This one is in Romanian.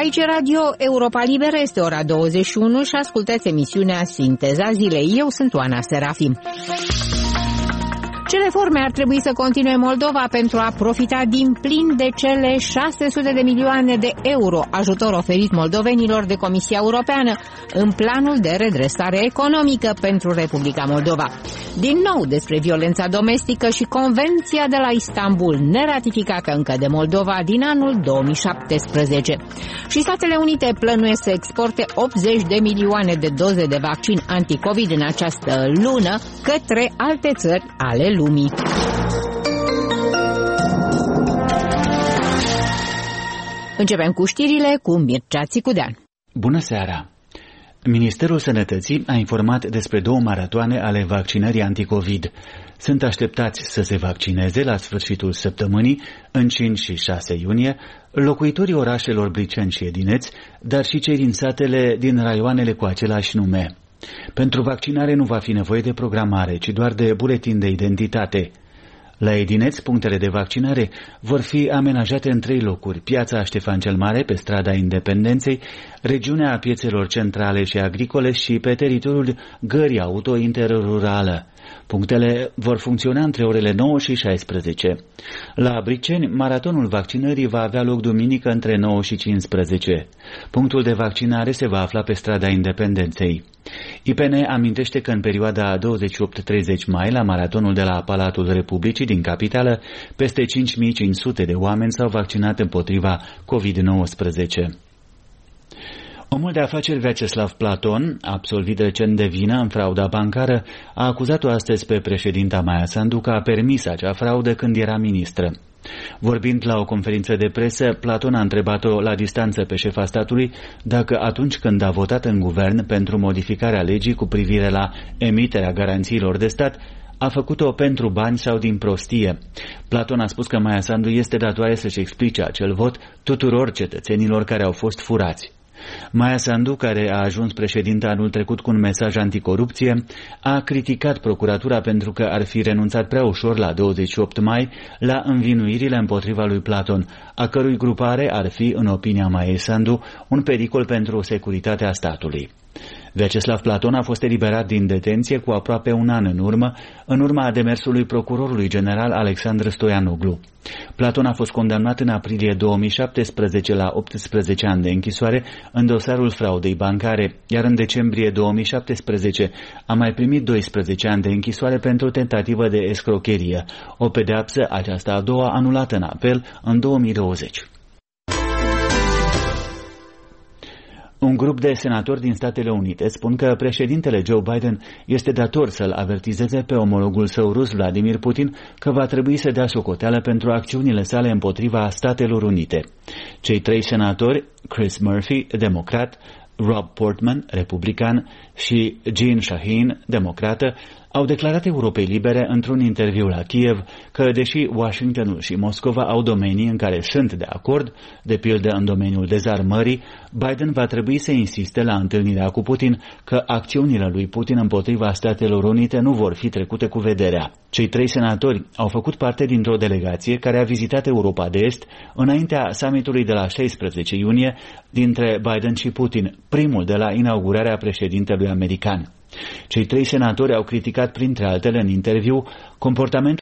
Aici Radio Europa Liberă, este ora 21 și ascultați emisiunea Sinteza Zilei. Eu sunt Oana Serafim. Ce reforme ar trebui să continue Moldova pentru a profita din plin de cele 600 de milioane de euro ajutor oferit moldovenilor de Comisia Europeană în planul de redresare economică pentru Republica Moldova? Din nou despre violența domestică și Convenția de la Istanbul, neratificată încă de Moldova din anul 2017. Și Statele Unite plănuiesc să exporte 80 de milioane de doze de vaccin anticovid în această lună către alte țări ale lumii. Începem cu știrile cu Mircea Țicudean. Bună seara! Ministerul Sănătății a informat despre 2 maratoane ale vaccinării anticovid. Sunt așteptați să se vaccineze la sfârșitul săptămânii, în 5 și 6 iunie, locuitorii orașelor Briceni și Edineț, dar și cei din satele din raioanele cu același nume. Pentru vaccinare nu va fi nevoie de programare, ci doar de buletin de identitate. La Edineț, punctele de vaccinare vor fi amenajate în 3 locuri: Piața Ștefan cel Mare, pe strada Independenței, regiunea piețelor centrale și agricole și pe teritoriul gării auto interrurală. Punctele vor funcționa între orele 9 și 16. La Briceni, maratonul vaccinării va avea loc duminică între 9 și 15. Punctul de vaccinare se va afla pe strada Independenței. IPN amintește că în perioada 28-30 mai, la maratonul de la Palatul Republicii din capitală, peste 5500 de oameni s-au vaccinat împotriva COVID-19. Omul de afaceri Vyacheslav Platon, absolvit recent de vină în frauda bancară, a acuzat-o astăzi pe președinta Maia Sandu că a permis acea fraudă când era ministră. Vorbind la o conferință de presă, Platon a întrebat-o la distanță pe șefa statului dacă atunci când a votat în guvern pentru modificarea legii cu privire la emiterea garanțiilor de stat, a făcut-o pentru bani sau din prostie. Platon a spus că Maia Sandu este datoare să-și explice acel vot tuturor cetățenilor care au fost furați. Maia Sandu, care a ajuns președinte anul trecut cu un mesaj anticorupție, a criticat procuratura pentru că ar fi renunțat prea ușor la 28 mai la învinuirile împotriva lui Platon, a cărui grupare ar fi, în opinia Maiei Sandu, un pericol pentru securitatea statului. Vyacheslav Platon a fost eliberat din detenție cu aproape un an în urma demersului procurorului general Alexandru Stoianoglu. Platon a fost condamnat în aprilie 2017 la 18 ani de închisoare în dosarul fraudei bancare, iar în decembrie 2017 a mai primit 12 ani de închisoare pentru tentativă de escrocherie, o pedeapsă, aceasta a doua, anulată în apel în 2020. Un grup de senatori din Statele Unite spun că președintele Joe Biden este dator să-l avertizeze pe omologul său rus Vladimir Putin că va trebui să dea socoteală pentru acțiunile sale împotriva Statelor Unite. Cei 3 senatori, Chris Murphy, democrat, Rob Portman, republican, și Jeanne Shaheen, democrată, au declarat Europei Libere într-un interviu la Kiev că, deși Washingtonul și Moscova au domenii în care sunt de acord, de pildă în domeniul dezarmării, Biden va trebui să insiste la întâlnirea cu Putin că acțiunile lui Putin împotriva Statelor Unite nu vor fi trecute cu vederea. Cei 3 senatori au făcut parte dintr-o delegație care a vizitat Europa de Est înaintea summitului de la 16 iunie dintre Biden și Putin, primul de la inaugurarea președintelui american. Cei 3 senatori au criticat, printre altele, în interviu, comportamentul